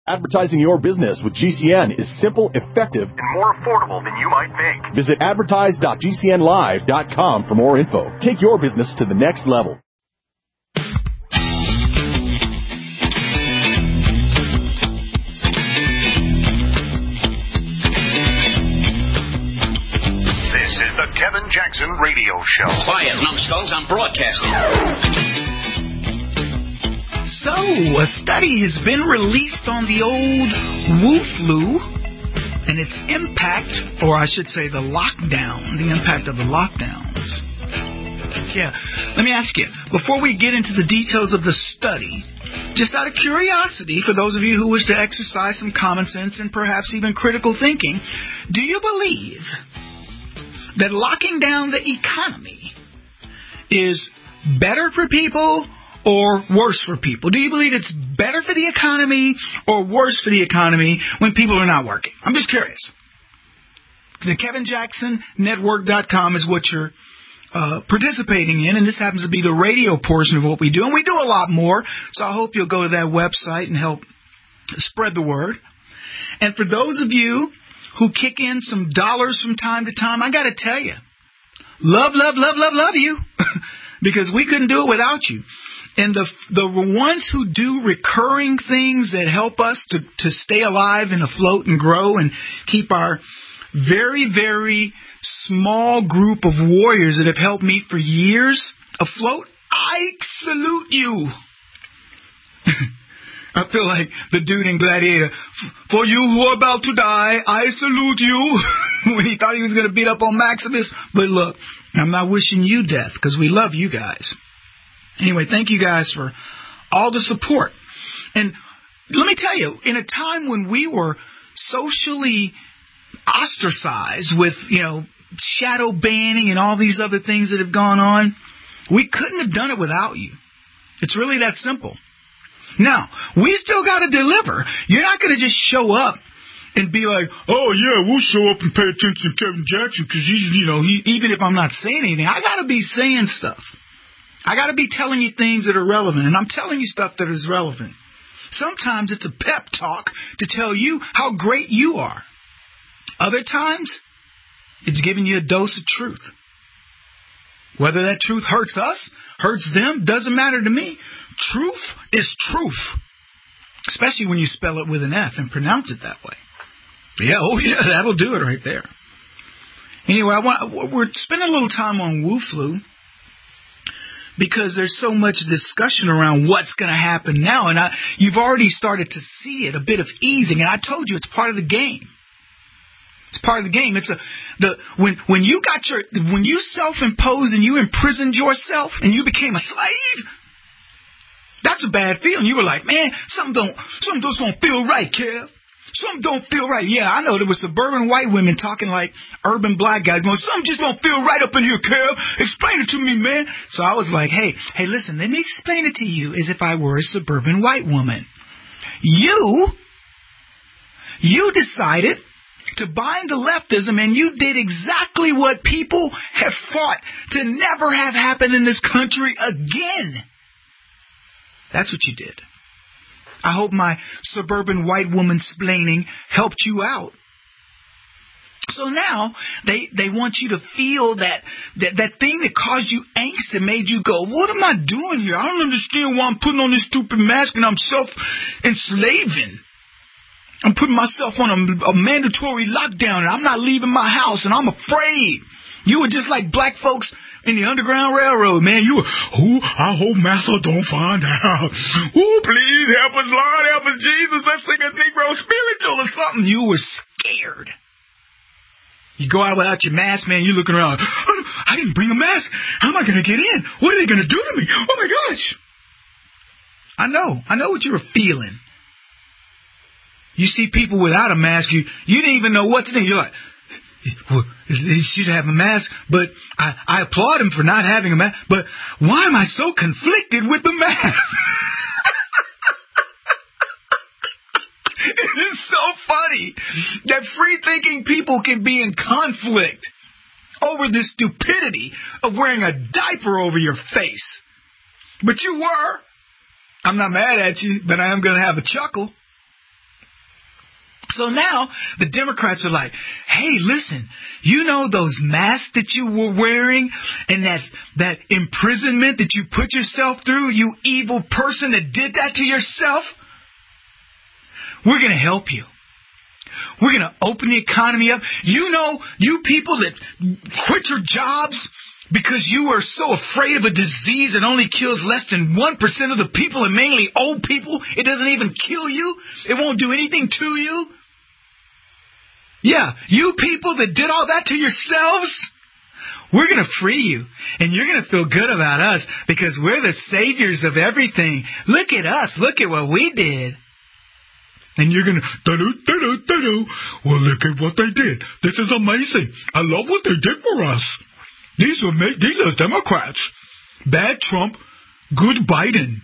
Advertising your business with GCN is simple, effective, and more affordable than you might think. Visit advertise.gcnlive.com for more info. Take your business to the next level. This is the Kevin Jackson Radio Show. Quiet, numbskulls, I'm broadcasting. So, a study has been released on the old Wu flu and its impact, or I should say the lockdown, the impact of the lockdowns. Yeah, let me ask you, before we get into the details of the study, just out of curiosity, for those of you who wish to exercise some common sense and perhaps even critical thinking, do you believe that locking down the economy is better for people or worse for people? Do you believe it's better for the economy or worse for the economy when people are not working? I'm just curious. The KevinJacksonNetwork.com is what you're participating in, and this happens to be the radio portion of what we do. And we do a lot more, so I hope you'll go to that website and help spread the word. And for those of you who kick in some dollars from time to time, I got to tell you, love you, because we couldn't do it without you. And the ones who do recurring things that help us to stay alive and afloat and grow and keep our very, very small group of warriors that have helped me for years afloat, I salute you. I feel like the dude in Gladiator. For you who are about to die, I salute you. When he thought he was going to beat up on Maximus. But look, I'm not wishing you death because we love you guys. Anyway, thank you guys for all the support. And let me tell you, in a time when we were socially ostracized with, shadow banning and all these other things that have gone on, we couldn't have done it without you. It's really that simple. Now, we still got to deliver. You're not going to just show up and be like, oh, yeah, we'll show up and pay attention to Kevin Jackson because even if I'm not saying anything, I got to be saying stuff. I got to be telling you things that are relevant, and I'm telling you stuff that is relevant. Sometimes it's a pep talk to tell you how great you are. Other times, it's giving you a dose of truth. Whether that truth hurts us, hurts them, doesn't matter to me. Truth is truth, especially when you spell it with an F and pronounce it that way. Yeah, that'll do it right there. Anyway, we're spending a little time on Wu flu, because there's so much discussion around what's going to happen now. And you've already started to see it, a bit of easing. And I told you, it's part of the game. It's part of the game. When you self-imposed and you imprisoned yourself and you became a slave, that's a bad feeling. You were like, man, something just don't feel right, Kev. Something don't feel right. Yeah, I know there were suburban white women talking like urban black guys going, something just don't feel right up in here, Kev. Explain it to me, man. So I was like, hey, listen, let me explain it to you as if I were a suburban white woman. You decided to buy into leftism, and you did exactly what people have fought to never have happen in this country again. That's what you did. I hope my suburban white woman splaining helped you out. So now they want you to feel that thing that caused you angst and made you go, what am I doing here? I don't understand why I'm putting on this stupid mask and I'm self-enslaving. I'm putting myself on a mandatory lockdown and I'm not leaving my house and I'm afraid. You were just like black folks in the Underground Railroad, man. You were, I hope Master don't find out. Please help us, Lord, help us, Jesus. Let's sing a Negro spiritual or something. You were scared. You go out without your mask, man. You're looking around. I didn't bring a mask. How am I going to get in? What are they going to do to me? Oh, my gosh. I know what you were feeling. You see people without a mask, you didn't even know what to think. You're like, well, he should have a mask, but I applaud him for not having a mask. But why am I so conflicted with the mask? It is so funny that free-thinking people can be in conflict over the stupidity of wearing a diaper over your face. But you were. I'm not mad at you, but I am going to have a chuckle. So now the Democrats are like, hey, listen, you know those masks that you were wearing and that imprisonment that you put yourself through, you evil person that did that to yourself? We're going to help you. We're going to open the economy up. You know, you people that quit your jobs because you are so afraid of a disease that only kills less than 1% of the people, and mainly old people. It doesn't even kill you. It won't do anything to you. Yeah, you people that did all that to yourselves, we're going to free you. And you're going to feel good about us because we're the saviors of everything. Look at us. Look at what we did. And you're going to, well, look at what they did. This is amazing. I love what they did for us. These are Democrats. Bad Trump, good Biden.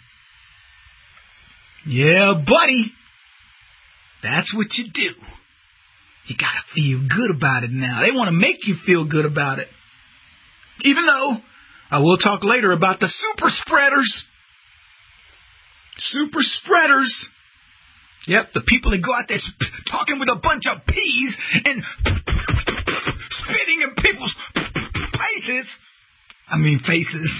Yeah, buddy. That's what you do. You got to feel good about it now. They want to make you feel good about it. Even though I will talk later about the super spreaders. Super spreaders. Yep, the people that go out there talking with a bunch of peas and spitting in people's faces.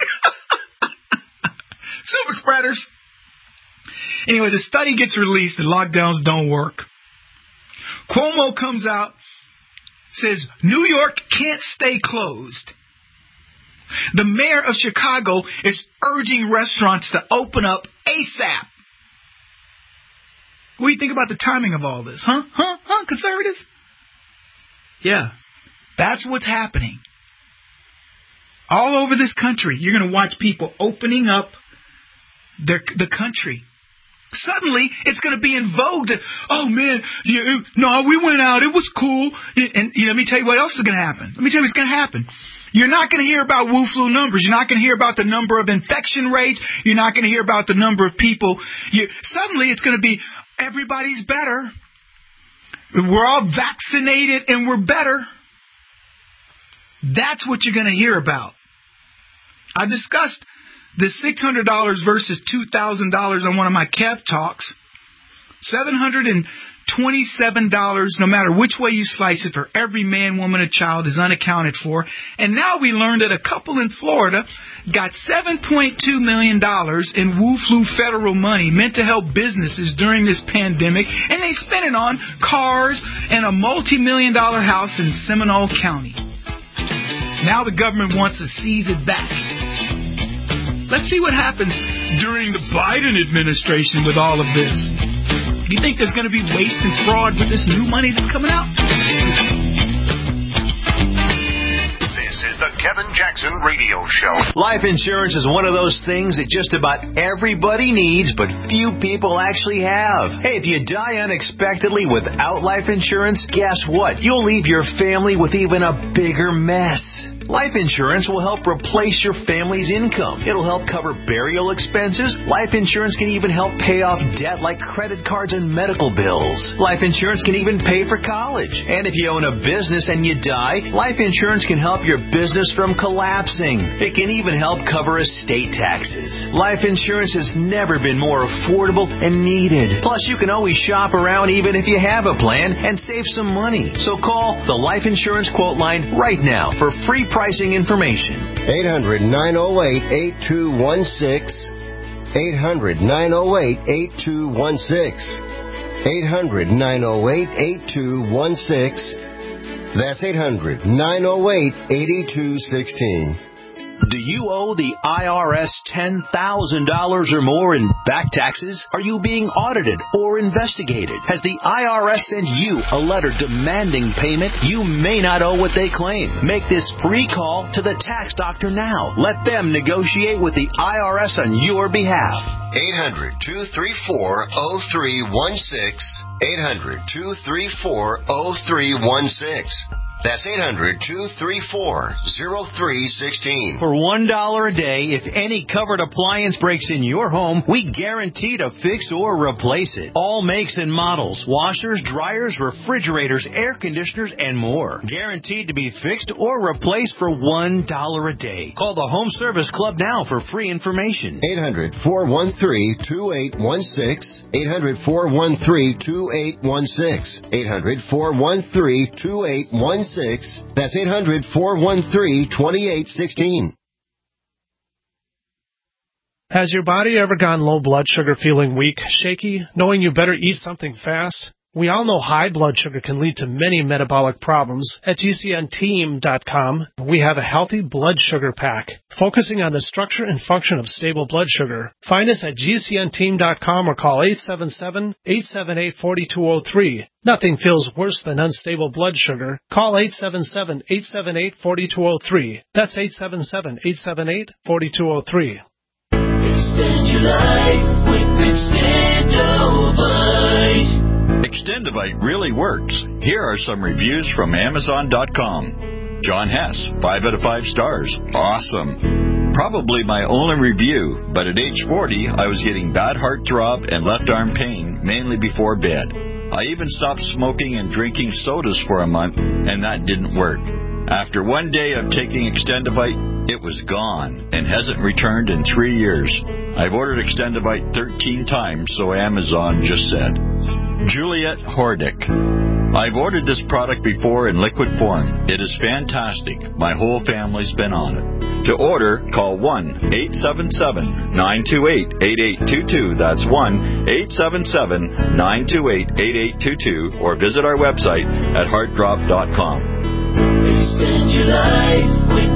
Super spreaders. Anyway, the study gets released. The lockdowns don't work. Cuomo comes out, says New York can't stay closed. The mayor of Chicago is urging restaurants to open up ASAP. What do you think about the timing of all this? Huh? Conservatives? Yeah, that's what's happening. All over this country, you're going to watch people opening up the country. Suddenly, it's going to be in vogue that, oh, man, we went out. It was cool. And let me tell you what else is going to happen. Let me tell you what's going to happen. You're not going to hear about Wu flu numbers. You're not going to hear about the number of infection rates. You're not going to hear about the number of people. Suddenly, it's going to be everybody's better. We're all vaccinated and we're better. That's what you're going to hear about. I discussed the $600 versus $2,000 on one of my CAF talks. $727, no matter which way you slice it, for every man, woman, and child is unaccounted for. And now we learned that a couple in Florida got $7.2 million in Wu Flu federal money meant to help businesses during this pandemic, and they spent it on cars and a multi-million-dollar house in Seminole County. Now the government wants to seize it back. Let's see what happens during the Biden administration with all of this. Do you think there's going to be waste and fraud with this new money that's coming out? This is the Kevin Jackson Radio Show. Life insurance is one of those things that just about everybody needs, but few people actually have. Hey, if you die unexpectedly without life insurance, guess what? You'll leave your family with even a bigger mess. Life insurance will help replace your family's income. It'll help cover burial expenses. Life insurance can even help pay off debt like credit cards and medical bills. Life insurance can even pay for college. And if you own a business and you die, life insurance can help your business from collapsing. It can even help cover estate taxes. Life insurance has never been more affordable and needed. Plus, you can always shop around even if you have a plan and save some money. So call the Life Insurance Quote Line right now for free pricing information. 800-908-8216. 800-908-8216. 800-908-8216. That's 800-908-8216. Do you owe the IRS $10,000 or more in back taxes? Are you being audited or investigated? Has the IRS sent you a letter demanding payment? You may not owe what they claim. Make this free call to the tax doctor now. Let them negotiate with the IRS on your behalf. 800-234-0316. 800-234-0316. That's 800-234-0316. For $1 a day, if any covered appliance breaks in your home, we guarantee to fix or replace it. All makes and models, washers, dryers, refrigerators, air conditioners, and more. Guaranteed to be fixed or replaced for $1 a day. Call the Home Service Club now for free information. 800-413-2816. 800-413-2816. 800-413-2816. That's 800-413-2816. Has your body ever gone low blood sugar, feeling weak, shaky, knowing you better eat something fast? We all know high blood sugar can lead to many metabolic problems. At GCNteam.com, we have a healthy blood sugar pack, focusing on the structure and function of stable blood sugar. Find us at GCNteam.com or call 877-878-4203. Nothing feels worse than unstable blood sugar. Call 877-878-4203. That's 877-878-4203. Extend your life with Extendovite. Extendovite really works. Here are some reviews from Amazon.com. John Hess, 5 out of 5 stars. Awesome. Probably my only review, but at age 40, I was getting bad heart throb and left arm pain, mainly before bed. I even stopped smoking and drinking sodas for a month, and that didn't work. After one day of taking Extendovite, it was gone and hasn't returned in 3 years. I've ordered Extendovite 13 times, so Amazon just said. Juliet Hordick. I've ordered this product before in liquid form. It is fantastic. My whole family's been on it. To order, call 1-877-928-8822. That's 1-877-928-8822. Or visit our website at heartdrop.com. Extend your life with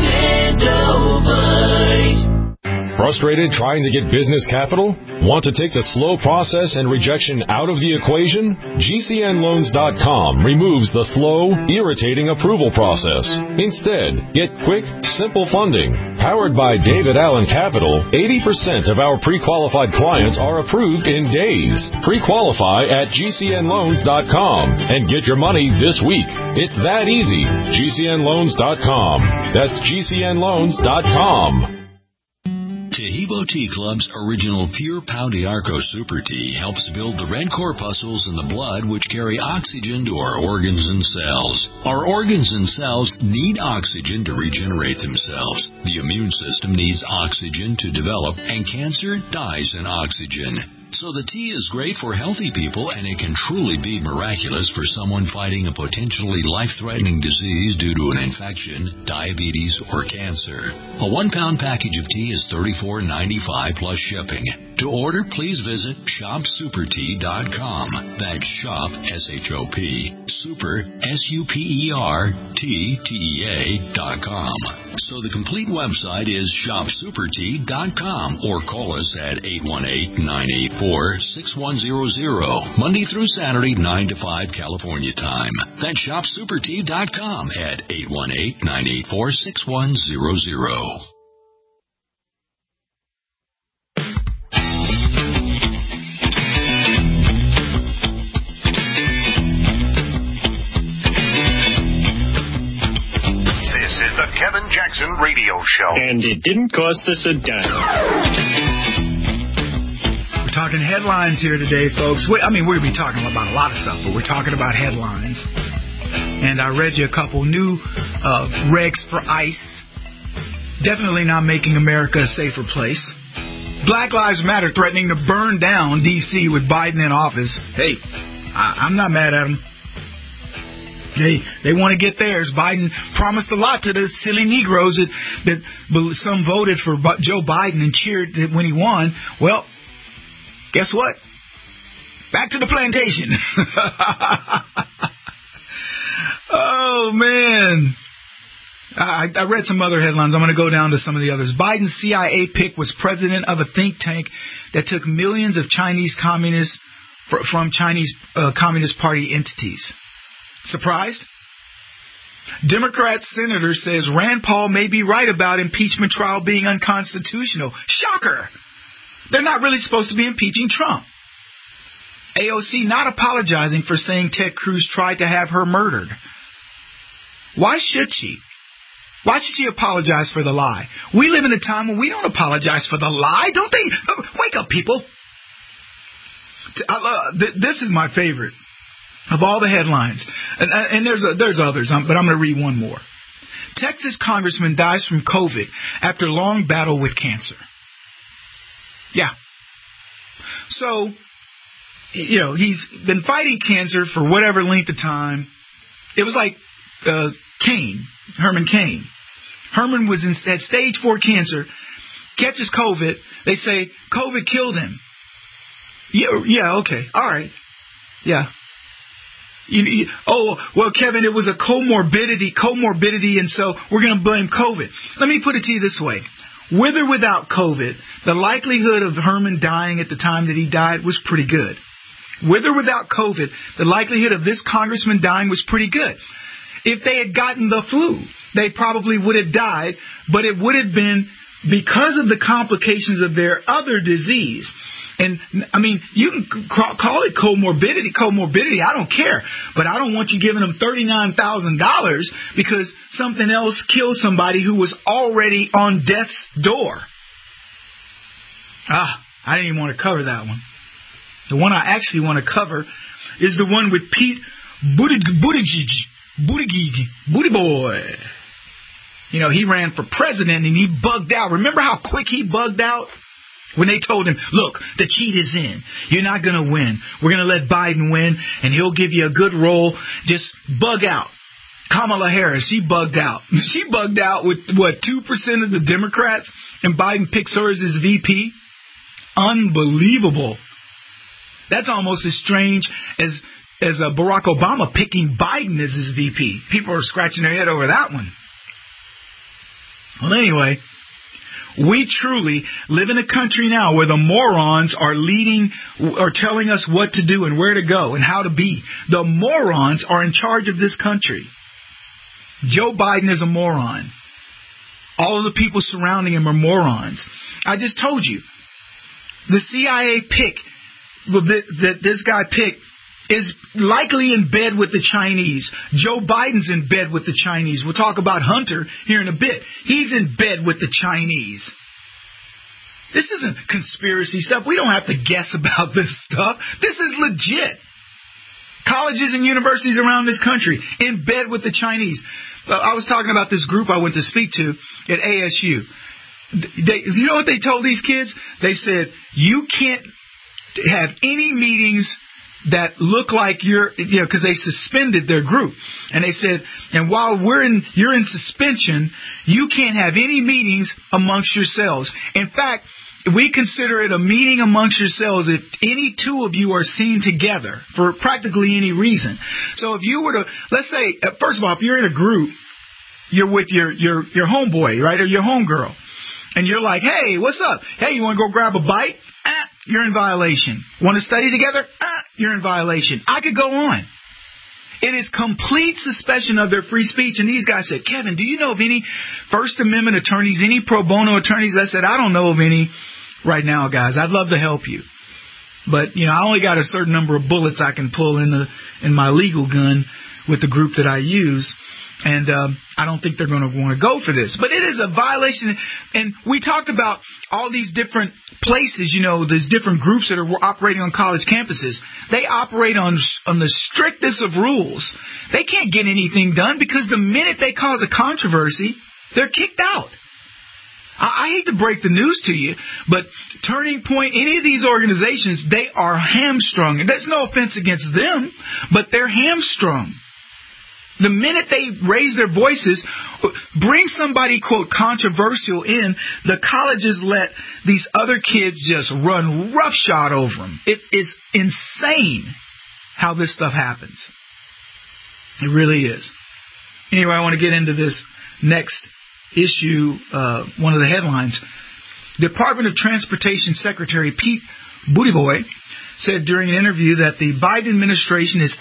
Extendovite. Frustrated trying to get business capital? Want to take the slow process and rejection out of the equation? GCNloans.com removes the slow, irritating approval process. Instead, get quick, simple funding. Powered by David Allen Capital, 80% of our pre-qualified clients are approved in days. Pre-qualify at GCNloans.com and get your money this week. It's that easy. GCNloans.com. That's GCNloans.com. Tahibo Tea Club's original Pure Pau d'Arco Super Tea helps build the red corpuscles in the blood which carry oxygen to our organs and cells. Our organs and cells need oxygen to regenerate themselves. The immune system needs oxygen to develop, and cancer dies in oxygen. So the tea is great for healthy people, and it can truly be miraculous for someone fighting a potentially life-threatening disease due to an infection, diabetes, or cancer. A 1-pound package of tea is $34.95 plus shipping. To order, please visit shopsupertea.com. That's shop, S-H-O-P, super, SUPERTTEA.com. So the complete website is shopsupertea.com, or call us at 818-984-6100, Monday through Saturday, 9 to 5 California time. That's shopsupertea.com at 818-984-6100. The Kevin Jackson Radio Show. And it didn't cost us a dime. We're talking headlines here today, folks. We're going to be talking about a lot of stuff, but we're talking about headlines. And I read you a couple new regs for ICE. Definitely not making America a safer place. Black Lives Matter threatening to burn down D.C. with Biden in office. Hey, I'm not mad at them. They want to get theirs. Biden promised a lot to the silly Negroes that some voted for Joe Biden and cheered when he won. Well, guess what? Back to the plantation. Oh, man. I read some other headlines. I'm going to go down to some of the others. Biden's CIA pick was president of a think tank that took millions of Chinese communists from Chinese Communist Party entities. Surprised? Democrat senator says Rand Paul may be right about impeachment trial being unconstitutional. Shocker! They're not really supposed to be impeaching Trump. AOC not apologizing for saying Ted Cruz tried to have her murdered. Why should she? Why should she apologize for the lie? We live in a time when we don't apologize for the lie, don't they? Wake up, people. This is my favorite of all the headlines. And there's others, but I'm going to read one more. Texas congressman dies from COVID after long battle with cancer. Yeah. So, he's been fighting cancer for whatever length of time. It was like Herman Cain. Herman had stage 4 cancer, catches COVID. They say COVID killed him. Yeah, okay, all right. Yeah. Kevin, it was a comorbidity, and so we're going to blame COVID. Let me put it to you this way. With or without COVID, the likelihood of Herman dying at the time that he died was pretty good. With or without COVID, the likelihood of this congressman dying was pretty good. If they had gotten the flu, they probably would have died, but it would have been because of the complications of their other disease. And, I mean, you can call it comorbidity, I don't care. But I don't want you giving them $39,000 because something else killed somebody who was already on death's door. I didn't even want to cover that one. The one I actually want to cover is the one with Pete Buttigieg, Booty Boy. He ran for president and he bugged out. Remember how quick he bugged out? When they told him, look, the cheat is in. You're not going to win. We're going to let Biden win, and he'll give you a good role. Just bug out. Kamala Harris, she bugged out. She bugged out with, 2% of the Democrats, and Biden picks her as his VP? Unbelievable. That's almost as strange as Barack Obama picking Biden as his VP. People are scratching their head over that one. Well, anyway, we truly live in a country now where the morons are telling us what to do and where to go and how to be. The morons are in charge of this country. Joe Biden is a moron. All of the people surrounding him are morons. I just told you, the CIA pick that this guy picked is likely in bed with the Chinese. Joe Biden's in bed with the Chinese. We'll talk about Hunter here in a bit. He's in bed with the Chinese. This isn't conspiracy stuff. We don't have to guess about this stuff. This is legit. Colleges and universities around this country in bed with the Chinese. I was talking about this group I went to speak to at ASU. You know what they told these kids? They said, you can't have any meetings that look like because they suspended their group. And they said, and while you're in suspension, you can't have any meetings amongst yourselves. In fact, we consider it a meeting amongst yourselves if any two of you are seen together for practically any reason. So if you were to, let's say, first of all, if you're in a group, you're with your homeboy, right, or your homegirl, and you're like, hey, what's up? Hey, you want to go grab a bite? You're in violation. Want to study together? You're in violation. I could go on. It is complete suspension of their free speech. And these guys said, Kevin, do you know of any First Amendment attorneys, any pro bono attorneys? I said, I don't know of any right now, guys. I'd love to help you. But, I only got a certain number of bullets I can pull in my legal gun with the group that I use. And I don't think they're going to want to go for this. But it is a violation. And we talked about all these different places, these different groups that are operating on college campuses. They operate on the strictest of rules. They can't get anything done because the minute they cause a controversy, they're kicked out. I hate to break the news to you, but Turning Point, any of these organizations, they are hamstrung. And there's no offense against them, but they're hamstrung. The minute they raise their voices, bring somebody, quote, controversial in, the colleges let these other kids just run roughshod over them. It is insane how this stuff happens. It really is. Anyway, I want to get into this next issue, one of the headlines. Department of Transportation Secretary Pete Buttigieg said during an interview that the Biden administration is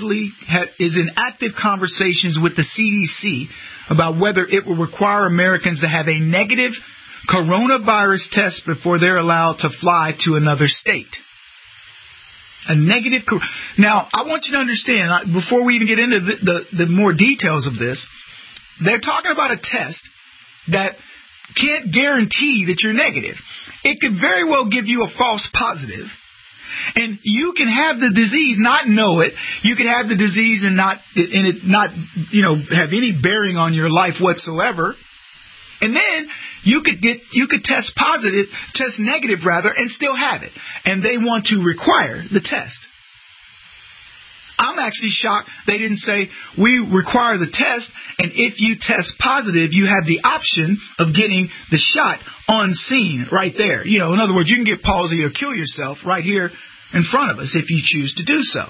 in active conversations with the CDC about whether it will require Americans to have a negative coronavirus test before they're allowed to fly to another state. A negative. Now, I want you to understand, before we even get into the more details of this, they're talking about a test that can't guarantee that you're negative. It could very well give you a false positive. And you can have the disease, not know it. You can have the disease and it not have any bearing on your life whatsoever. And then you could test negative, and still have it. And they want to require the test. I'm actually shocked they didn't say, we require the test, and if you test positive, you have the option of getting the shot on scene right there. In other words, you can get palsy or kill yourself right here in front of us if you choose to do so.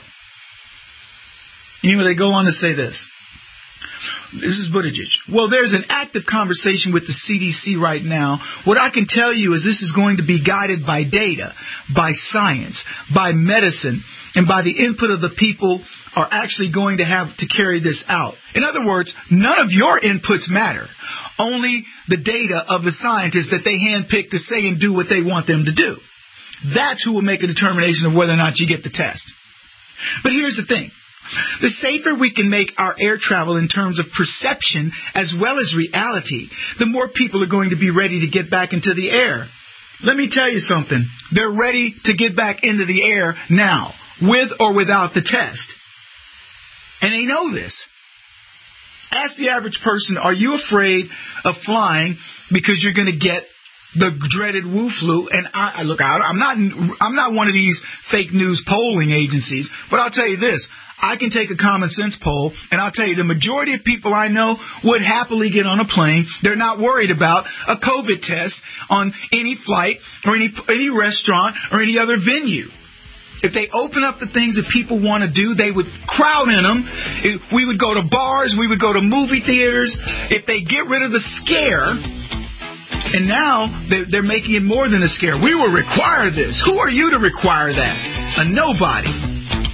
They go on to say this. This is Buttigieg. Well, there's an active conversation with the CDC right now. What I can tell you is this is going to be guided by data, by science, by medicine, and by the input of the people are actually going to have to carry this out. In other words, none of your inputs matter. Only the data of the scientists that they handpick to say and do what they want them to do. That's who will make a determination of whether or not you get the test. But here's the thing. The safer we can make our air travel in terms of perception as well as reality, the more people are going to be ready to get back into the air. Let me tell you something. They're ready to get back into the air now, with or without the test. And they know this. Ask the average person, are you afraid of flying because you're going to get the dreaded Wu flu? And I'm not one of these fake news polling agencies, but I'll tell you this. I can take a common sense poll, and I'll tell you the majority of people I know would happily get on a plane. They're not worried about a COVID test on any flight or any restaurant or any other venue. If they open up the things that people want to do, they would crowd in them. We would go to bars. We would go to movie theaters. If they get rid of the scare, and now they're making it more than a scare. We will require this. Who are you to require that? A nobody.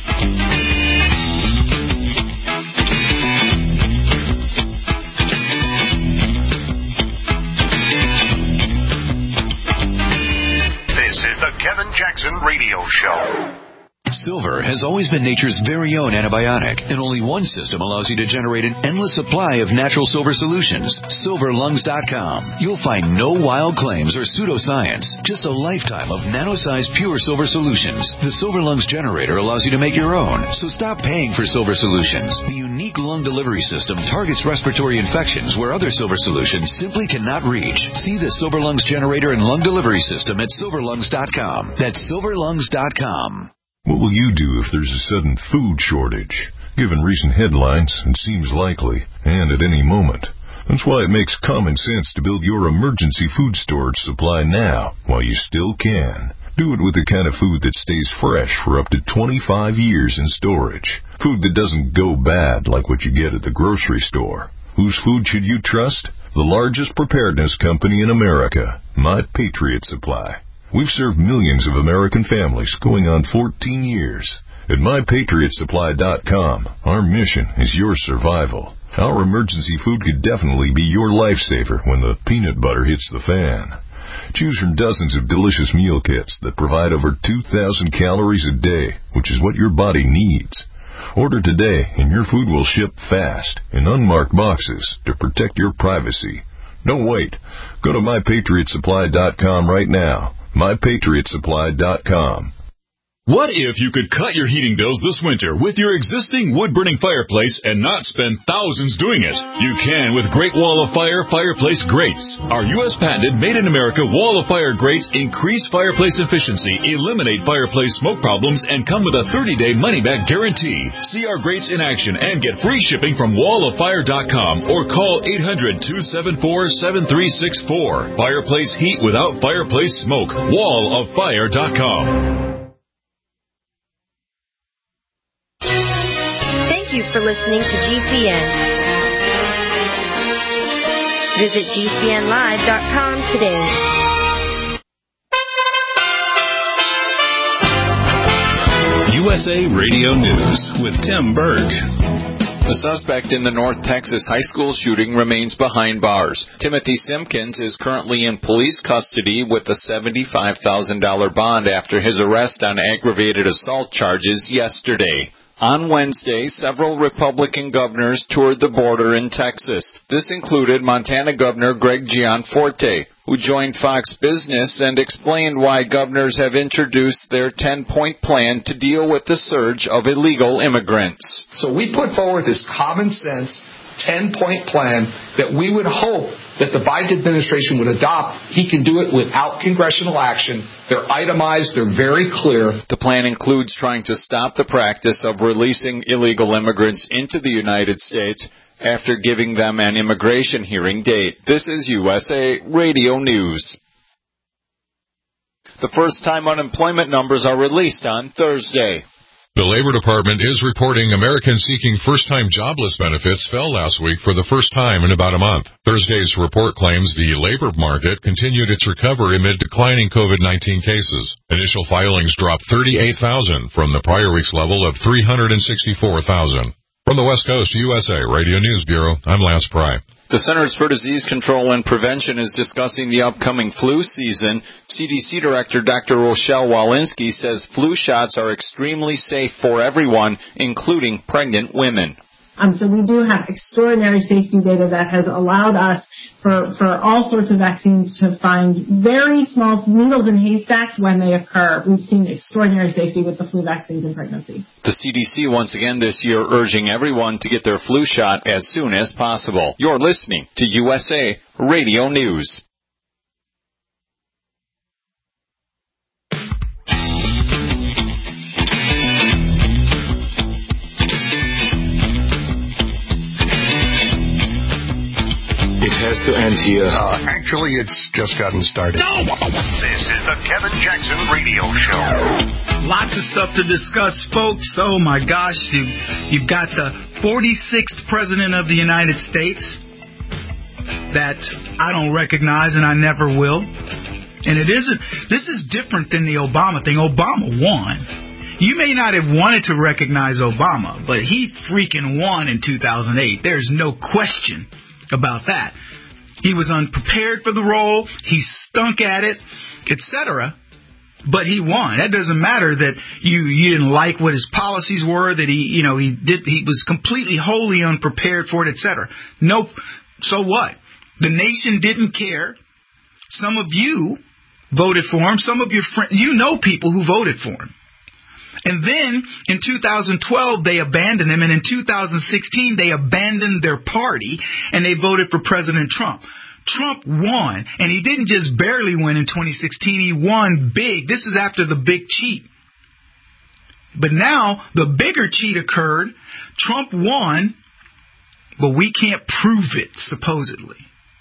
The Kevin Jackson Radio Show. Silver has always been nature's very own antibiotic, and only one system allows you to generate an endless supply of natural silver solutions. SilverLungs.com. You'll find no wild claims or pseudoscience, just a lifetime of nano-sized pure silver solutions. The Silver Lungs generator allows you to make your own, so stop paying for silver solutions. The unique lung delivery system targets respiratory infections where other silver solutions simply cannot reach. See the Silver Lungs generator and lung delivery system at SilverLungs.com. That's SilverLungs.com. What will you do if there's a sudden food shortage? Given recent headlines, it seems likely, and at any moment. That's why it makes common sense to build your emergency food storage supply now, while you still can. Do it with the kind of food that stays fresh for up to 25 years in storage. Food that doesn't go bad like what you get at the grocery store. Whose food should you trust? The largest preparedness company in America, My Patriot Supply. We've served millions of American families going on 14 years. At MyPatriotSupply.com, our mission is your survival. Our emergency food could definitely be your lifesaver when the peanut butter hits the fan. Choose from dozens of delicious meal kits that provide over 2,000 calories a day, which is what your body needs. Order today and your food will ship fast in unmarked boxes to protect your privacy. Don't wait. Go to MyPatriotSupply.com right now. MyPatriotSupply.com. What if you could cut your heating bills this winter with your existing wood-burning fireplace and not spend thousands doing it? You can with Great Wall of Fire fireplace grates. Our U.S. patented made-in-America Wall of Fire grates increase fireplace efficiency, eliminate fireplace smoke problems, and come with a 30-day money-back guarantee. See our grates in action and get free shipping from walloffire.com or call 800-274-7364. Fireplace heat without fireplace smoke. walloffire.com. Thank you for listening to GCN. Visit GCNlive.com today. USA Radio News with Tim Berg. The suspect in the North Texas high school shooting remains behind bars. Timothy Simpkins is currently in police custody with a $75,000 bond after his arrest on aggravated assault charges yesterday. On Wednesday, several Republican governors toured the border in Texas. This included Montana Governor Greg Gianforte, who joined Fox Business and explained why governors have introduced their 10-point plan to deal with the surge of illegal immigrants. So we put forward this common sense 10-point plan that we would hope that the Biden administration would adopt. He can do it without congressional action. They're itemized. They're very clear. The plan includes trying to stop the practice of releasing illegal immigrants into the United States after giving them an immigration hearing date. This is USA Radio News. The first-time unemployment numbers are released on Thursday. The Labor Department is reporting Americans seeking first-time jobless benefits fell last week for the first time in about a month. Thursday's report claims the labor market continued its recovery amid declining COVID-19 cases. Initial filings dropped 38,000 from the prior week's level of 364,000. From the West Coast, USA Radio News Bureau, I'm Lance Pry. The Centers for Disease Control and Prevention is discussing the upcoming flu season. CDC Director Dr. Rochelle Walensky says flu shots are extremely safe for everyone, including pregnant women. So we do have extraordinary safety data that has allowed us for all sorts of vaccines to find very small needles in haystacks when they occur. We've seen extraordinary safety with the flu vaccines in pregnancy. The CDC once again this year urging everyone to get their flu shot as soon as possible. You're listening to USA Radio News. It has to end here. Actually, it's just gotten started. No! This is the Kevin Jackson Radio Show. Lots of stuff to discuss, folks. Oh, my gosh. You've got the 46th President of the United States that I don't recognize and I never will. And this is different than the Obama thing. Obama won. You may not have wanted to recognize Obama, but he freaking won in 2008. There's no question about that. He was unprepared for the role. He stunk at it, etc. But he won. That doesn't matter that you didn't like what his policies were, that he was completely wholly unprepared for it, etc. Nope. So what? The nation didn't care. Some of you voted for him. Some of your friends, people who voted for him. And then in 2012, they abandoned him. And in 2016, they abandoned their party and they voted for President Trump. Trump won. And he didn't just barely win in 2016. He won big. This is after the big cheat. But now the bigger cheat occurred. Trump won, but we can't prove it, supposedly.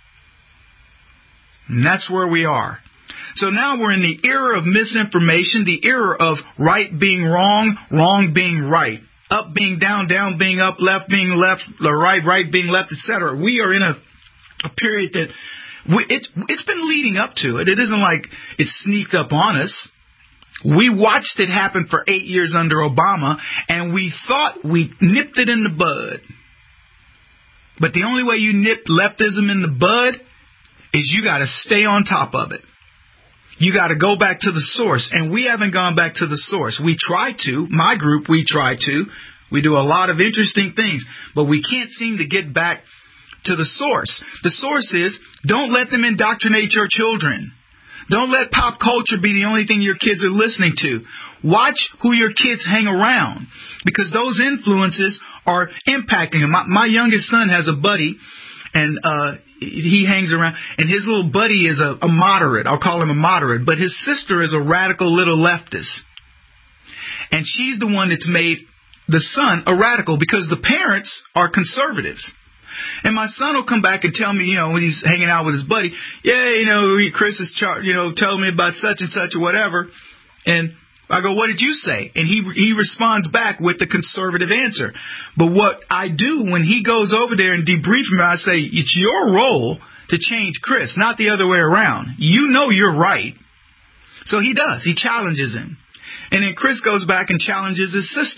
And that's where we are. So now we're in the era of misinformation, the era of right being wrong, wrong being right, up being down, down being up, left being left, right being left, etc. We are in a period that it's been leading up to it. It isn't like it sneaked up on us. We watched it happen for 8 years under Obama, and we thought we nipped it in the bud. But the only way you nip leftism in the bud is you got to stay on top of it. You got to go back to the source, and we haven't gone back to the source. We try to. My group, we try to. We do a lot of interesting things, but we can't seem to get back to the source. The source is, don't let them indoctrinate your children. Don't let pop culture be the only thing your kids are listening to. Watch who your kids hang around, because those influences are impacting them. My youngest son has a buddy, and he hangs around, and his little buddy is a moderate. I'll call him a moderate, but his sister is a radical little leftist. And she's the one that's made the son a radical, because the parents are conservatives. And my son will come back and tell me, when he's hanging out with his buddy, Chris is telling me about such and such or whatever. And I go, what did you say? And he responds back with the conservative answer. But what I do when he goes over there and debriefs me, I say, it's your role to change Chris, not the other way around. You know you're right. So he does. He challenges him. And then Chris goes back and challenges his sister.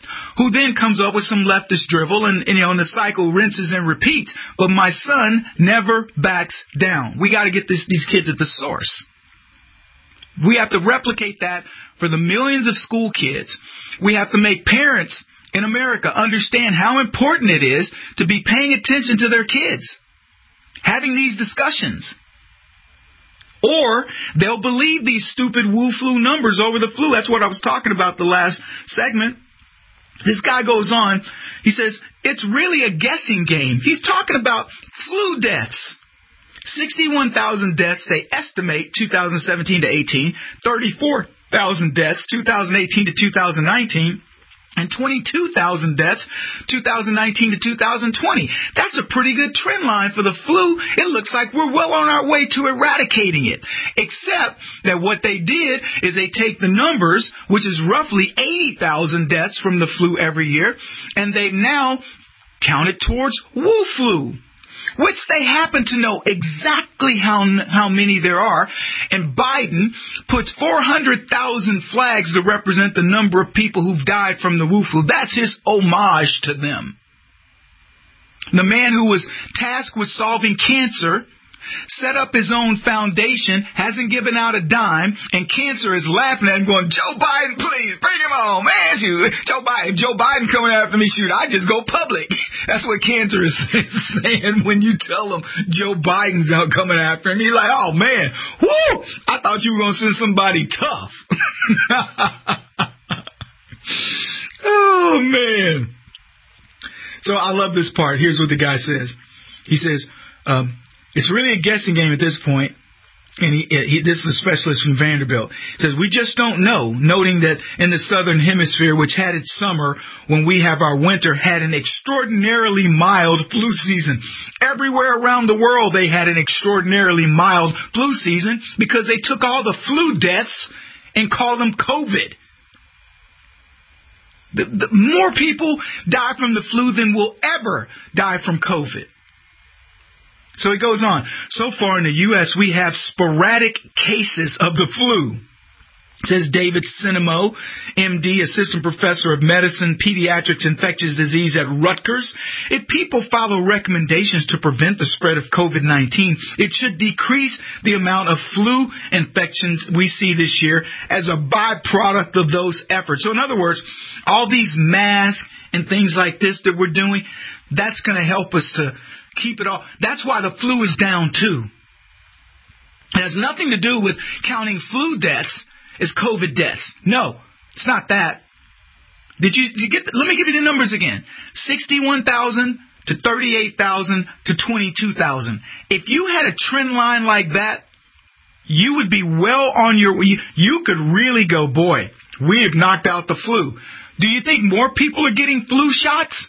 who then comes up with some leftist drivel, and the cycle rinses and repeats. But my son never backs down. We got to get these kids at the source. We have to replicate that for the millions of school kids. We have to make parents in America understand how important it is to be paying attention to their kids, having these discussions. Or they'll believe these stupid Wu-flu numbers over the flu. That's what I was talking about the last segment. This guy goes on. He says, it's really a guessing game. He's talking about flu deaths. 61,000 deaths, they estimate, 2017 to 18. 34,000 deaths, 2018 to 2019. And 22,000 deaths, 2019 to 2020. That's a pretty good trend line for the flu. It looks like we're well on our way to eradicating it. Except that what they did is they take the numbers, which is roughly 80,000 deaths from the flu every year, and they've now counted towards Wu flu, which they happen to know exactly how many there are. And Biden puts 400,000 flags to represent the number of people who've died from the Wu flu. That's his homage to them. The man who was tasked with solving cancer set up his own foundation, hasn't given out a dime, and cancer is laughing at him going, Joe Biden, please, bring him on, man. Shoot. Joe Biden coming after me, shoot, I just go public. That's what cancer is saying when you tell him Joe Biden's out coming after him. He's like, oh, man, whoo, I thought you were going to send somebody tough. Oh, man. So I love this part. Here's what the guy says. He says, it's really a guessing game at this point, and this is a specialist from Vanderbilt. He says, we just don't know, noting that in the southern hemisphere, which had its summer when we have our winter, had an extraordinarily mild flu season. Everywhere around the world, they had an extraordinarily mild flu season because they took all the flu deaths and called them COVID. The more people die from the flu than will ever die from COVID. So he goes on. So far in the U.S., we have sporadic cases of the flu, says David Cinemo, M.D., Assistant Professor of Medicine, Pediatrics, Infectious Disease at Rutgers. If people follow recommendations to prevent the spread of COVID-19, it should decrease the amount of flu infections we see this year as a byproduct of those efforts. So in other words, all these masks and things like this that we're doing, that's going to help us to keep it all. That's why the flu is down too. It has nothing to do with counting flu deaths as COVID deaths. No, it's not that. Did you get? Let me give you the numbers again. 61,000 to 38,000 to 22,000. If you had a trend line like that, you would be well on your way. You could really go, boy, we have knocked out the flu. Do you think more people are getting flu shots?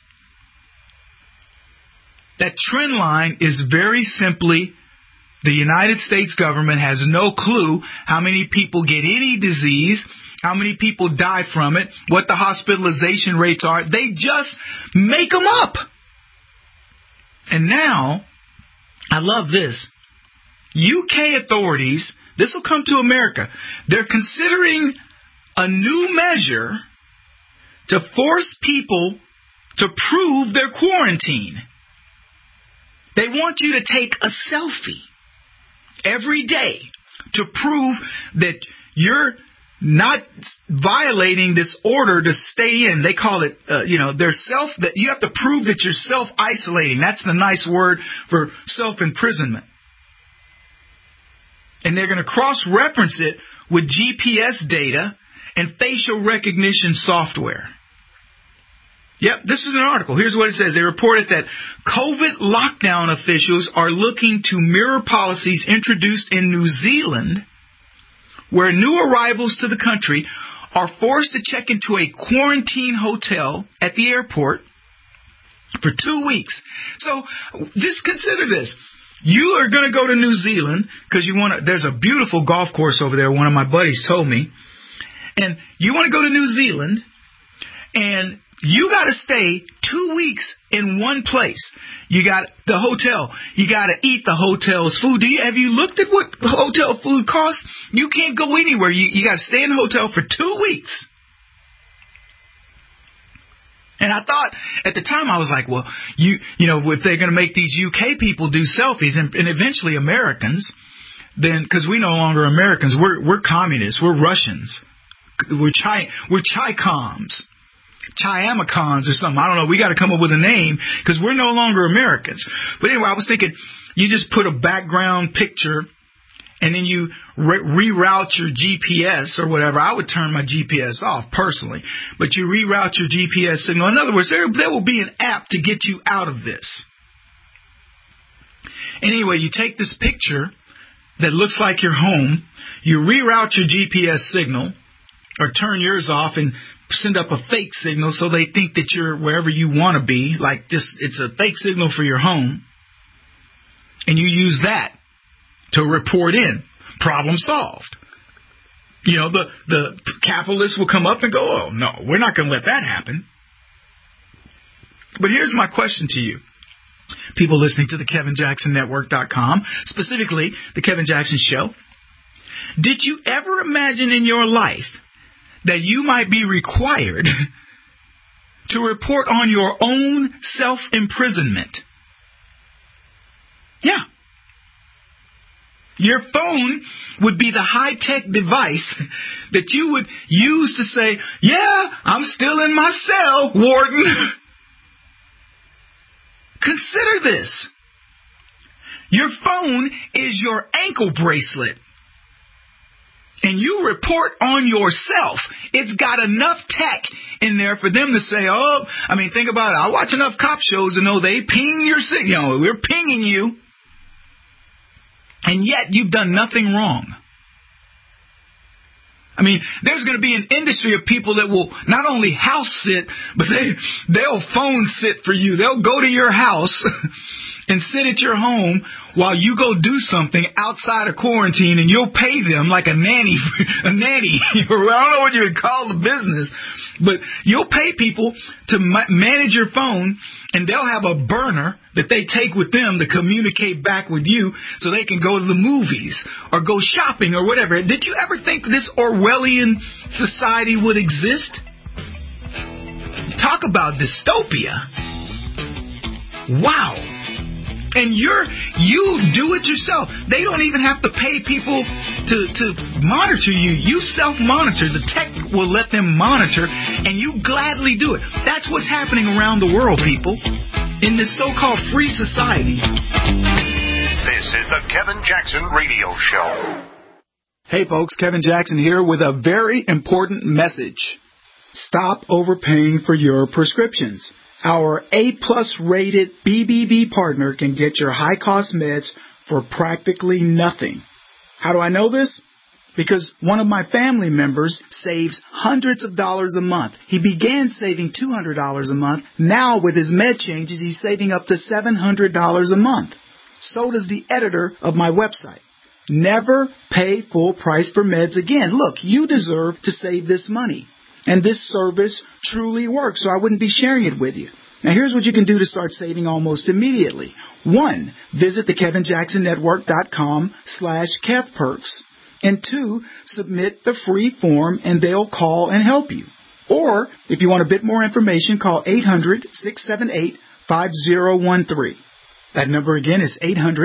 That trend line is very simply the United States government has no clue how many people get any disease, how many people die from it, what the hospitalization rates are. They just make them up. And now, I love this. UK authorities, this will come to America, they're considering a new measure to force people to prove their quarantine. They want you to take a selfie every day to prove that you're not violating this order to stay in. They call it, that you have to prove that you're self-isolating. That's the nice word for self-imprisonment. And they're going to cross-reference it with GPS data and facial recognition software. Yep, this is an article. Here's what it says. They reported that COVID lockdown officials are looking to mirror policies introduced in New Zealand, where new arrivals to the country are forced to check into a quarantine hotel at the airport for 2 weeks. So just consider this. You are going to go to New Zealand because there's a beautiful golf course over there, one of my buddies told me. And you want to go to New Zealand, and you got to stay 2 weeks in one place. You got the hotel. You got to eat the hotel's food. Have you looked at what hotel food costs? You can't go anywhere. You got to stay in the hotel for 2 weeks. And I thought, at the time, I was like, well, you know, if they're going to make these UK people do selfies and eventually Americans, then, because we no longer Americans, we're communists, we're Russians, we're Chi-coms, Chi-amicons or something. I don't know. We got to come up with a name because we're no longer Americans. But anyway, I was thinking, you just put a background picture and then you reroute your GPS or whatever. I would turn my GPS off personally, but you reroute your GPS signal. In other words, there will be an app to get you out of this. Anyway, you take this picture that looks like your home, you reroute your GPS signal or turn yours off and send up a fake signal so they think that you're wherever you want to be, like just it's a fake signal for your home, and you use that to report in. Problem solved. You know, the capitalists will come up and go, oh, no, we're not going to let that happen. But here's my question to you. People listening to the KevinJacksonNetwork.com, specifically the Kevin Jackson Show. Did you ever imagine in your life that you might be required to report on your own self-imprisonment? Yeah. Your phone would be the high-tech device that you would use to say, yeah, I'm still in my cell, warden. Consider this. Your phone is your ankle bracelet. And you report on yourself. It's got enough tech in there for them to say, oh, I mean, think about it. I watch enough cop shows to know they ping your signal. We're pinging you. And yet you've done nothing wrong. I mean, there's going to be an industry of people that will not only house sit, but they'll phone sit for you. They'll go to your house and sit at your home while you go do something outside of quarantine, and you'll pay them like a nanny. I don't know what you would call the business, but you'll pay people to manage your phone, and they'll have a burner that they take with them to communicate back with you so they can go to the movies or go shopping or whatever. Did you ever think this Orwellian society would exist? Talk about dystopia. Wow. And you do it yourself. They don't even have to pay people to monitor you. You self-monitor. The tech will let them monitor, and you gladly do it. That's what's happening around the world, people, in this so-called free society. This is the Kevin Jackson Radio Show. Hey, folks, Kevin Jackson here with a very important message. Stop overpaying for your prescriptions. Our A-plus rated BBB partner can get your high-cost meds for practically nothing. How do I know this? Because one of my family members saves hundreds of dollars a month. He began saving $200 a month. Now, with his med changes, he's saving up to $700 a month. So does the editor of my website. Never pay full price for meds again. Look, you deserve to save this money. And this service truly works, so I wouldn't be sharing it with you. Now, here's what you can do to start saving almost immediately. 1, visit the KevinJacksonNetwork.com/KevPerks. And 2, submit the free form, and they'll call and help you. Or, if you want a bit more information, call 800-678-5013. That number again is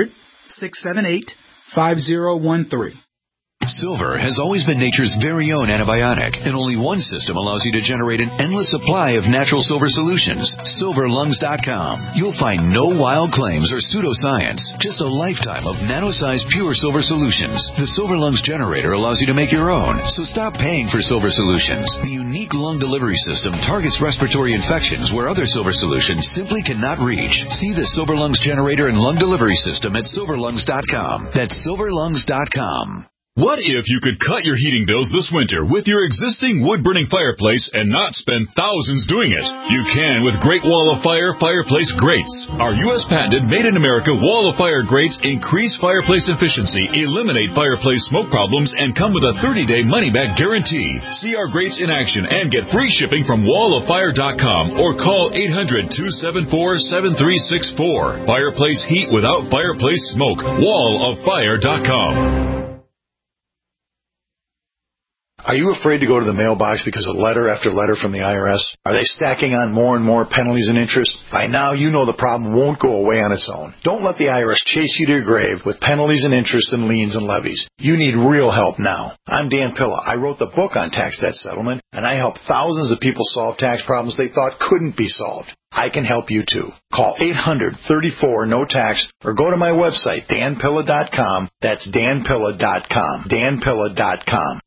800-678-5013. Silver has always been nature's very own antibiotic, and only one system allows you to generate an endless supply of natural silver solutions. SilverLungs.com. You'll find no wild claims or pseudoscience, just a lifetime of nano-sized pure silver solutions. The Silver Lungs generator allows you to make your own, so stop paying for silver solutions. The unique lung delivery system targets respiratory infections where other silver solutions simply cannot reach. See the Silver Lungs generator and lung delivery system at SilverLungs.com. That's SilverLungs.com. What if you could cut your heating bills this winter with your existing wood-burning fireplace and not spend thousands doing it? You can with Great Wall of Fire fireplace grates. Our U.S. patented made-in-America Wall of Fire grates increase fireplace efficiency, eliminate fireplace smoke problems, and come with a 30-day money-back guarantee. See our grates in action and get free shipping from walloffire.com or call 800-274-7364. Fireplace heat without fireplace smoke. walloffire.com. Are you afraid to go to the mailbox because of letter after letter from the IRS? Are they stacking on more and more penalties and interest? By now, you know the problem won't go away on its own. Don't let the IRS chase you to your grave with penalties and interest and liens and levies. You need real help now. I'm Dan Pilla. I wrote the book on tax debt settlement, and I help thousands of people solve tax problems they thought couldn't be solved. I can help you too. Call 800-34-NO-TAX or go to my website, danpilla.com. That's danpilla.com. danpilla.com.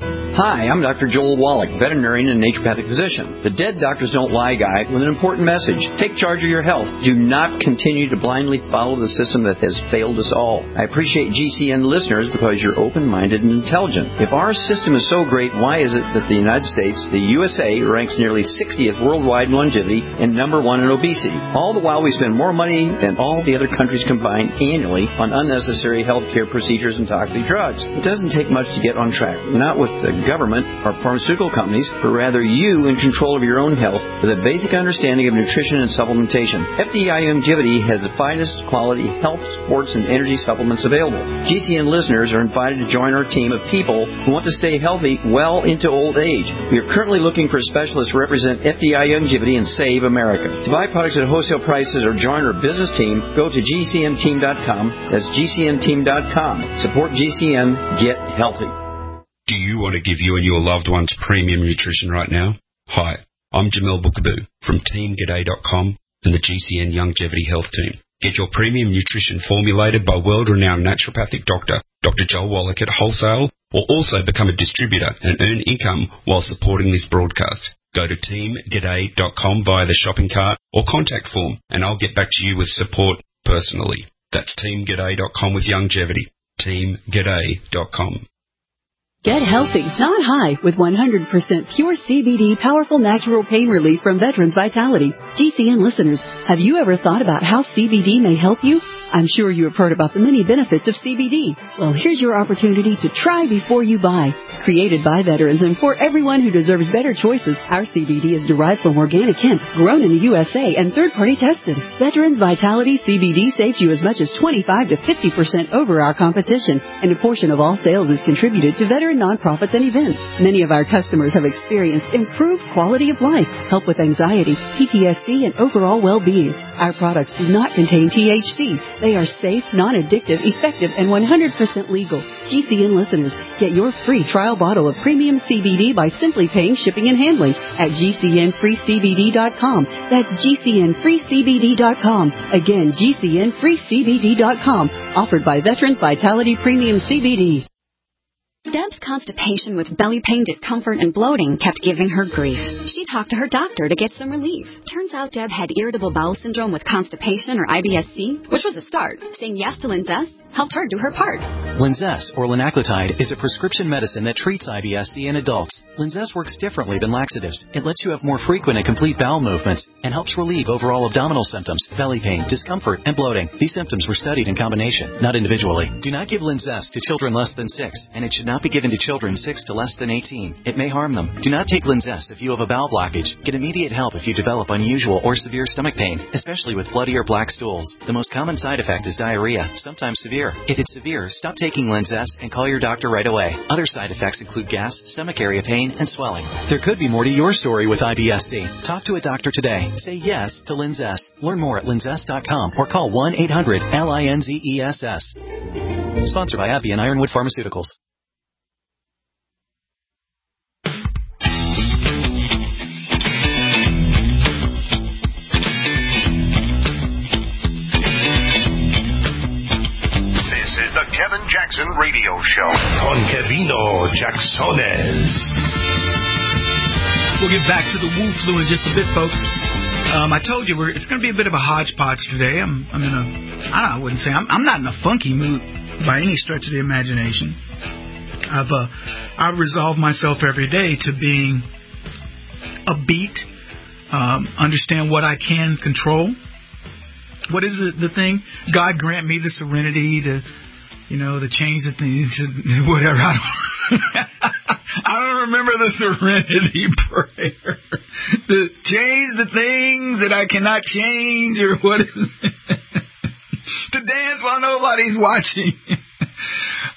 Hi, I'm Dr. Joel Wallach, veterinarian and naturopathic physician. The Dead Doctors Don't Lie guy with an important message. Take charge of your health. Do not continue to blindly follow the system that has failed us all. I appreciate GCN listeners because you're open-minded and intelligent. If our system is so great, why is it that the United States, the USA, ranks nearly 60th worldwide in longevity and number 1 in obesity? All the while we spend more money than all the other countries combined annually on unnecessary healthcare procedures and toxic drugs. It doesn't take much to get on track. Not with the government or pharmaceutical companies, but rather you in control of your own health with a basic understanding of nutrition and supplementation. FDI Longevity has the finest quality health, sports, and energy supplements available. GCN listeners are invited to join our team of people who want to stay healthy well into old age. We are currently looking for specialists to represent FDI Longevity and Save America. To buy products at wholesale prices or join our business team, go to GCNteam.com. That's GCNteam.com. Support GCN. Get healthy. Do you want to give you and your loved ones premium nutrition right now? Hi, I'm Jamel Bookaboo from TeamGaday.com and the GCN Longevity Health Team. Get your premium nutrition formulated by world-renowned naturopathic doctor, Dr. Joel Wallach at wholesale, or also become a distributor and earn income while supporting this broadcast. Go to TeamGaday.com via the shopping cart or contact form, and I'll get back to you with support personally. That's TeamGaday.com with longevity. TeamGaday.com. Get healthy, not high, with 100% pure CBD powerful natural pain relief from Veterans Vitality. GCN listeners, have you ever thought about how CBD may help you? I'm sure you have heard about the many benefits of CBD. Well, here's your opportunity to try before you buy. Created by veterans and for everyone who deserves better choices, our CBD is derived from organic hemp, grown in the USA, and third-party tested. Veterans Vitality CBD saves you as much as 25 to 50% over our competition, and a portion of all sales is contributed to veteran nonprofits and events. Many of our customers have experienced improved quality of life, help with anxiety, PTSD, and overall well-being. Our products do not contain THC. They are safe, non-addictive, effective, and 100% legal. GCN listeners, get your free trial bottle of premium CBD by simply paying shipping and handling at GCNFreeCBD.com. That's GCNFreeCBD.com. Again, GCNFreeCBD.com. Offered by Veterans Vitality Premium CBD. Deb's constipation with belly pain, discomfort, and bloating kept giving her grief. She talked to her doctor to get some relief. Turns out Deb had irritable bowel syndrome with constipation, or IBS-C, which was a start. Saying yes to Linzess helped her do her part. Linzess, or linaclotide, is a prescription medicine that treats IBS-C in adults. Linzess works differently than laxatives. It lets you have more frequent and complete bowel movements and helps relieve overall abdominal symptoms, belly pain, discomfort, and bloating. These symptoms were studied in combination, not individually. Do not give Linzess to children less than 6, and it should not be given to children 6 to less than 18. It may harm them. Do not take Linzess if you have a bowel blockage. Get immediate help if you develop unusual or severe stomach pain, especially with bloody or black stools. The most common side effect is diarrhea, sometimes severe. If it's severe, stop taking Linzess and call your doctor right away. Other side effects include gas, stomach area pain, and swelling. There could be more to your story with IBS-C. Talk to a doctor today. Say yes to Linzess. Learn more at linzess.com or call 1-800-LINZESS. Sponsored by AbbVie and Ironwood Pharmaceuticals. The Kevin Jackson Radio Show. Con Kevino Jacksones. We'll get back to the Wu Flu in just a bit, folks. I told you it's going to be a bit of a hodgepodge today. I'm not in a funky mood by any stretch of the imagination. I've resolved myself every day to being upbeat, understand what I can control. What is it, the thing? God grant me the serenity to, to change the things, whatever. I don't remember the serenity prayer. To change the things that I cannot change, or what is it? To dance while nobody's watching.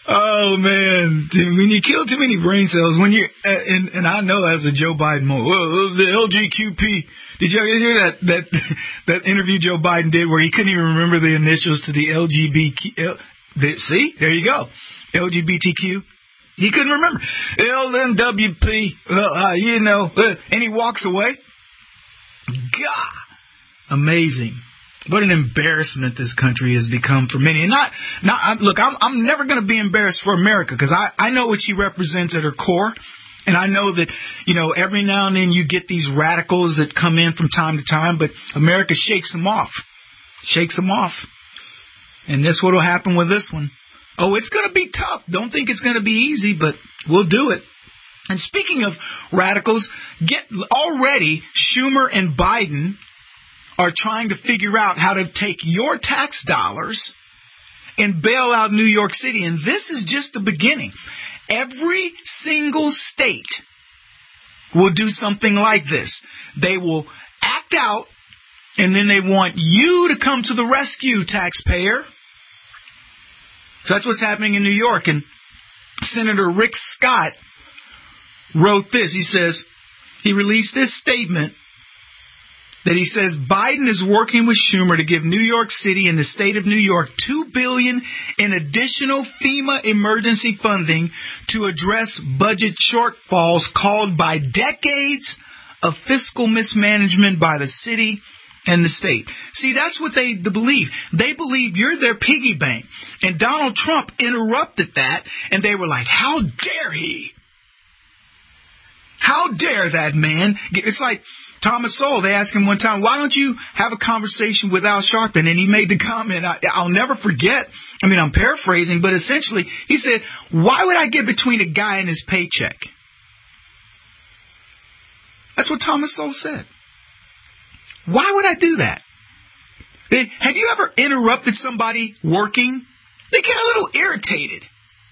Oh, man. When you kill too many brain cells, when you and I know as a Joe Biden, the LGQP. Did you hear that interview Joe Biden did where he couldn't even remember the initials to the LGBTQ? See? There you go. LGBTQ. He couldn't remember. LNWP. And he walks away. God. Amazing. What an embarrassment this country has become for many. And look, I'm never going to be embarrassed for America because I know what she represents at her core. And I know that, every now and then you get these radicals that come in from time to time, but America shakes them off. Shakes them off. And that's what will happen with this one. Oh, it's going to be tough. Don't think it's going to be easy, but we'll do it. And speaking of radicals, already Schumer and Biden are trying to figure out how to take your tax dollars and bail out New York City. And this is just the beginning. Every single state will do something like this. They will act out, and then they want you to come to the rescue, taxpayer. So that's what's happening in New York. And Senator Rick Scott wrote this. He released this statement that he says Biden is working with Schumer to give New York City and the state of New York $2 billion in additional FEMA emergency funding to address budget shortfalls caused by decades of fiscal mismanagement by the city and the state. See, that's what they believe. They believe you're their piggy bank. And Donald Trump interrupted that, and they were like, how dare he? How dare that man? It's like Thomas Sowell, they asked him one time, why don't you have a conversation with Al Sharpton? And he made the comment, I'll never forget. I mean, I'm paraphrasing, but essentially he said, why would I get between a guy and his paycheck? That's what Thomas Sowell said. Why would I do that? Have you ever interrupted somebody working? They get a little irritated.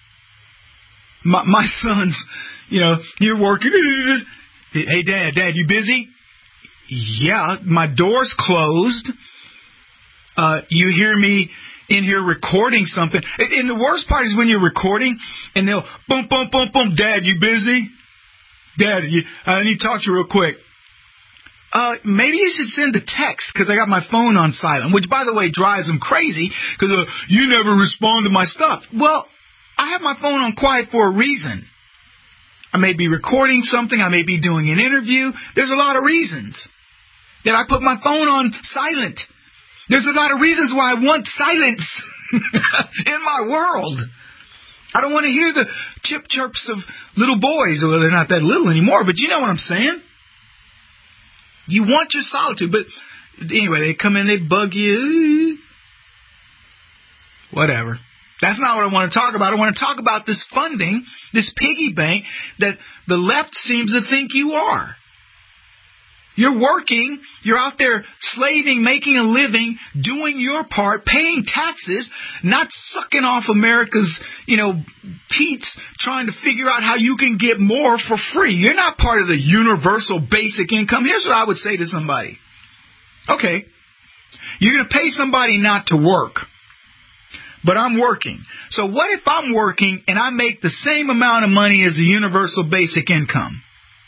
My sons, you're working. Hey, Dad, you busy? Yeah, my door's closed. You hear me in here recording something. And the worst part is when you're recording and they'll boom, boom, boom, boom. Dad, you busy? Dad, I need to talk to you real quick. Maybe you should send a text because I got my phone on silent, which, by the way, drives them crazy because you never respond to my stuff. Well, I have my phone on quiet for a reason. I may be recording something. I may be doing an interview. There's a lot of reasons that I put my phone on silent. There's a lot of reasons why I want silence in my world. I don't want to hear the chirps of little boys. Well, they're not that little anymore, but you know what I'm saying. You want your solitude. But anyway, they come in, they bug you. Whatever. That's not what I want to talk about. I want to talk about this funding, this piggy bank that the left seems to think you are. You're working, you're out there slaving, making a living, doing your part, paying taxes, not sucking off America's, teats, trying to figure out how you can get more for free. You're not part of the universal basic income. Here's what I would say to somebody. Okay, you're going to pay somebody not to work, but I'm working. So what if I'm working and I make the same amount of money as the universal basic income?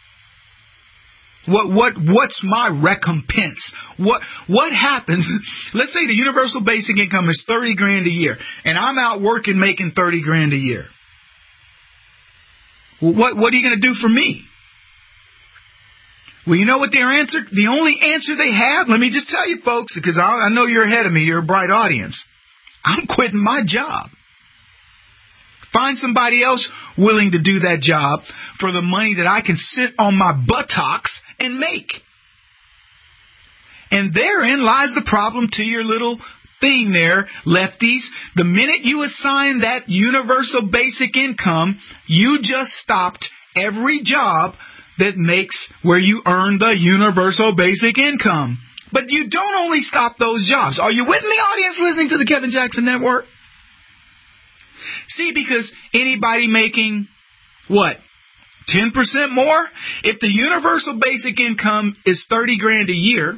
What's my recompense? What happens? Let's say the universal basic income is $30,000 a year, and I'm out working making $30,000 a year. What are you going to do for me? Well, you know what their answer? The only answer they have. Let me just tell you, folks, because I know you're ahead of me. You're a bright audience. I'm quitting my job. Find somebody else willing to do that job for the money that I can sit on my buttocks and make. And therein lies the problem to your little thing there, lefties. The minute you assign that universal basic income, you just stopped every job that makes where you earn the universal basic income. But you don't only stop those jobs. Are you with me, audience, listening to the Kevin Jackson Network? See, because anybody making, what, 10% more? If the universal basic income is $30,000 a year,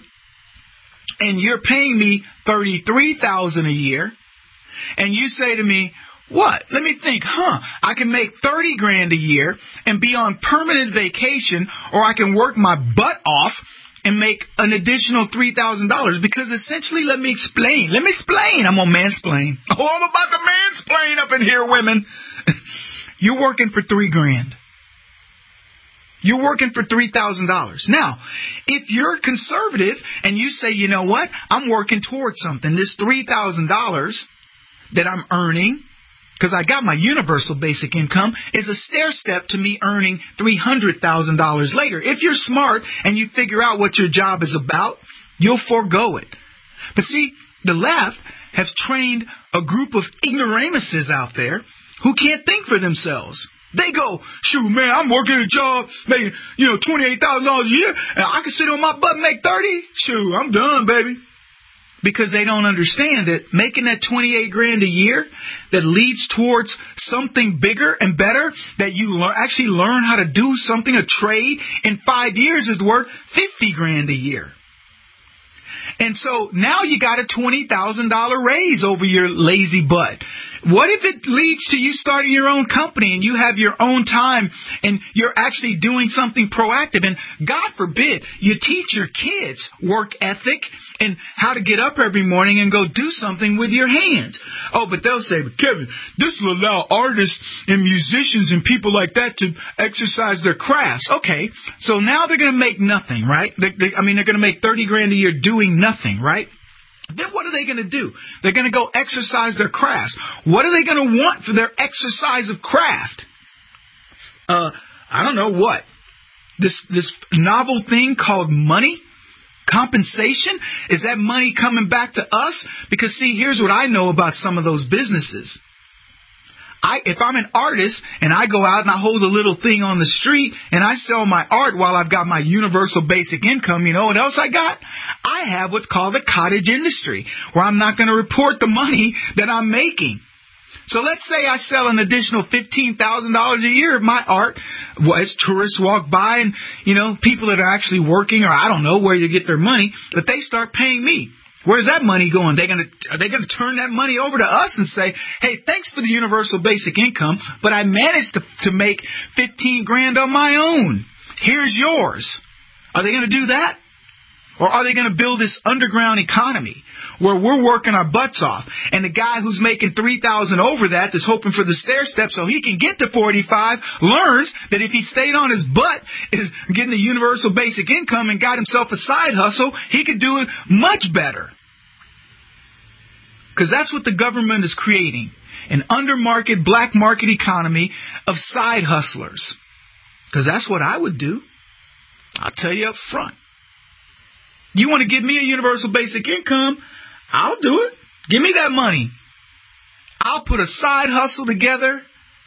and you're paying me $33,000 a year, and you say to me, What? Let me think. I can make $30,000 a year and be on permanent vacation, or I can work my butt off and make an additional $3,000. Because essentially, let me explain. I'm gonna mansplain. Oh, I'm about to mansplain up in here, women. You're working for $3,000. You're working for $3,000. Now, if you're conservative and you say, you know what, I'm working towards something. This $3,000 that I'm earning, because I got my universal basic income, is a stair step to me earning $300,000 later. If you're smart and you figure out what your job is about, you'll forego it. But see, the left has trained a group of ignoramuses out there who can't think for themselves. They go, shoot, man, I'm working a job making, $28,000 a year, and I can sit on my butt and make $30,000. Shoot, I'm done, baby. Because they don't understand that making that $28,000 a year that leads towards something bigger and better, that you actually learn how to do something, a trade, in 5 years is worth $50,000 a year. And so now you got a $20,000 raise over your lazy butt. What if it leads to you starting your own company and you have your own time and you're actually doing something proactive? And God forbid, you teach your kids work ethic and how to get up every morning and go do something with your hands. Oh, but they'll say, Kevin, this will allow artists and musicians and people like that to exercise their crafts. Okay, so now they're going to make nothing, right? They're going to make $30,000 a year doing nothing, right? Then what are they going to do? They're going to go exercise their crafts. What are they going to want for their exercise of craft? I don't know what. This novel thing called money? Compensation? Is that money coming back to us? Because, see, here's what I know about some of those businesses. If I'm an artist and I go out and I hold a little thing on the street and I sell my art while I've got my universal basic income, you know what else I got? I have what's called a cottage industry, where I'm not going to report the money that I'm making. So let's say I sell an additional $15,000 a year of my art as tourists walk by and, people that are actually working, or I don't know where you get their money, but they start paying me. Where's that money going? Are they going to turn that money over to us and say, hey, thanks for the universal basic income, but I managed to make $15,000 on my own. Here's yours. Are they going to do that? Or are they going to build this underground economy where we're working our butts off, and the guy who's making $3,000 over that's hoping for the stair step so he can get to 45, learns that if he stayed on his butt, is getting the universal basic income and got himself a side hustle, he could do it much better. Because that's what the government is creating, an undermarket, black market economy of side hustlers. Because that's what I would do. I'll tell you up front. You want to give me a universal basic income, I'll do it. Give me that money. I'll put a side hustle together.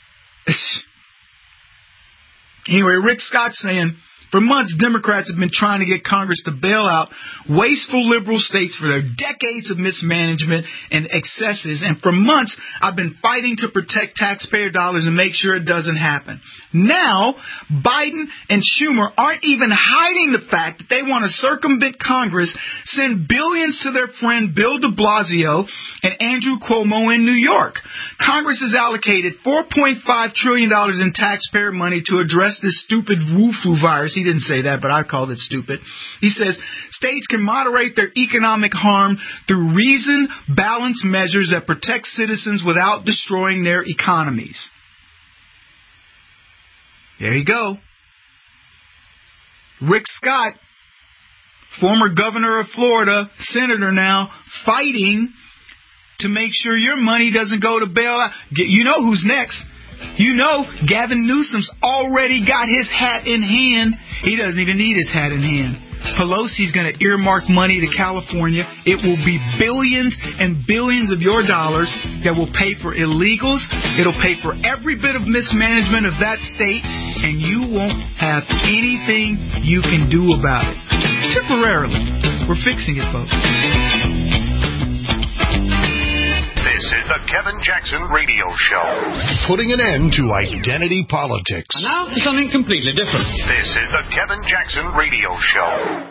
Anyway, Rick Scott's saying, for months, Democrats have been trying to get Congress to bail out wasteful liberal states for their decades of mismanagement and excesses. And for months, I've been fighting to protect taxpayer dollars and make sure it doesn't happen. Now, Biden and Schumer aren't even hiding the fact that they want to circumvent Congress, send billions to their friend Bill de Blasio and Andrew Cuomo in New York. Congress has allocated $4.5 trillion in taxpayer money to address this stupid Wu-Fu virus. He didn't say that, but I called it stupid. He says states can moderate their economic harm through reason-balanced measures that protect citizens without destroying their economies. There you go. Rick Scott, former governor of Florida, senator now, fighting to make sure your money doesn't go to bail out. You know who's next. You know Gavin Newsom's already got his hat in hand. He doesn't even need his hat in hand. Pelosi's going to earmark money to California. It will be billions and billions of your dollars that will pay for illegals. It'll pay for every bit of mismanagement of that state, and you won't have anything you can do about it. Temporarily. We're fixing it, folks. This is the Kevin Jackson Radio Show. Putting an end to identity politics. And now for something completely different. This is the Kevin Jackson Radio Show.